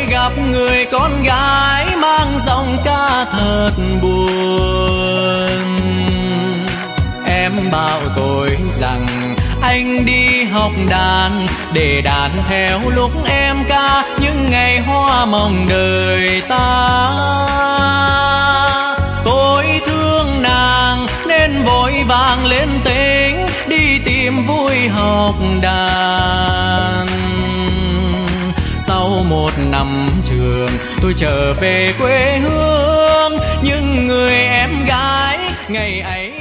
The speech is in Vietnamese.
gặp người con gái mang giọng ca thật buồn. Em bảo tôi rằng anh đi học đàn để đàn theo lúc em ca những ngày hoa mộng đời ta. Tôi thương nàng nên vội vàng lên tỉnh đi tìm vui học đàn. Sau một năm trường tôi trở về quê hương, nhưng người em gái ngày ấy